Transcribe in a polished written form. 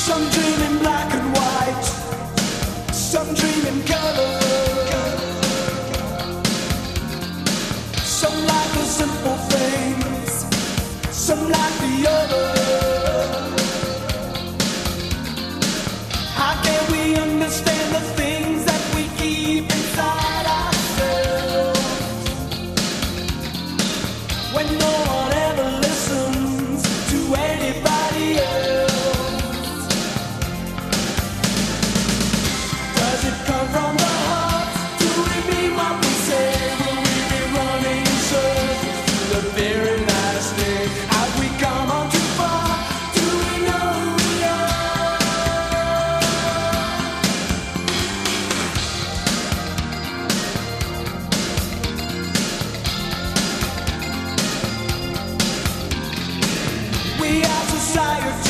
Some dream in black and white, some dream in color. Some like the simple things, some like the other. How can we understand the things that we keep inside ourselves when no one ever listens to anybody else? Does it come from the heart? Do we mean what we say? Will we be running in circles to the very last day? Have we come on too far? Do we know who we are? We are society.